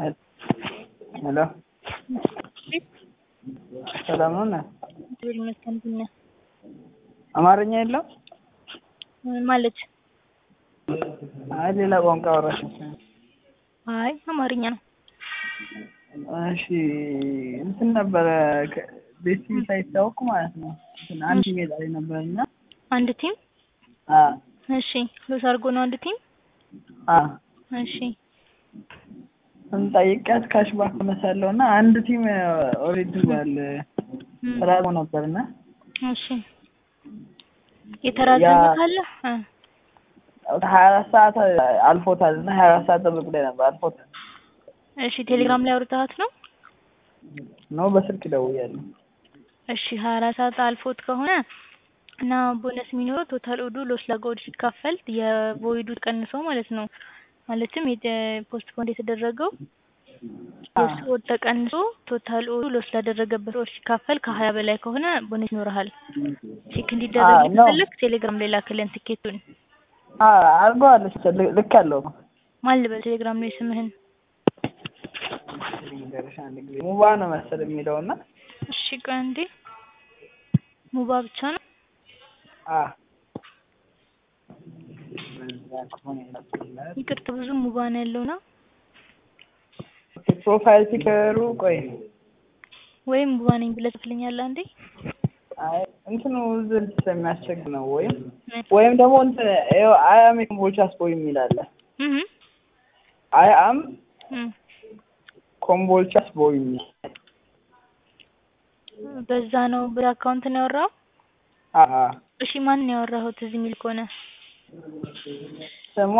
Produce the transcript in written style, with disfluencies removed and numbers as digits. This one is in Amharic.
ሄሎ ሰላም ነው። አማርኛ የለም ማለት አይ ሌላ ቋንቋ አወራሽ? አይ አማርኛ ነው። እሺ እንትን ነበረ ቤት ሳይታወቅ ማለት ነው። አንድ ሜዳ ላይ ነበርና አንድ ቲም እሺ ሎስ አድርጎ ነው አንድ ቲም እሺ እንጠይቃት ካሽባክ መሰለውና አንድ ቲም ኦሬዲ ባል ተራሞ ነበርና እሺ የተራዘመ ካለ 24 ሰዓት አልፎታልና 24 ሰዓት ጠብቅ ላይ ነበር አልፎታል። እሺ ቴሌግራም ላይ አውርተሃት ነው በስልክ ደውያለሁ። እሺ 24 ሰዓት አልፎት ከሆነ እና ቦነስ የሚኖረው ቶታል ኦዱ ሎስ ላጎድ ሲካፈል የቮይዱ ተቀንሶ ማለት ነው። ማለትም ፖስትፖንድ የተደረገው ሎስ ኦድ ተቀንሶ ቶታል ኦዱ ሎስ ላደረገበት ኦድ ሲካፈል ከ20 በላይ ከሆነ ቦነስ ይኖርሃል። ቼክ እንዲደረግ ይፈልግ ቴሌግራም ላይ ላከልን ቲኬቱን አርጓለች ልክ ያለው ማን ልበል ቴሌግራም ላይ ስምህን ሙባ ነው መሰለኝ የሚለውና እሺ ቀንዲ ሙባ ብቻ ነው ይቅርታ ብዙ ሙባ ነው ያለውና ፕሮፋይል ፒከሩ ቆይ ወይም ሙባ ነኝ ብለህ ትልኛለህ አንዴ አይ እንትኑ ዝል ስለሚያስቸግር ነው ወይም ደግሞ እንትን አይ አም ኮምቦልቻስ ቦይ የሚላል አይ አም ኮምቦልቻስ ቦይ በዛ ነው በአካውንት ነው ያወራው። እሺ ማን ነው ያወራው እዚህ የሚል ከሆነ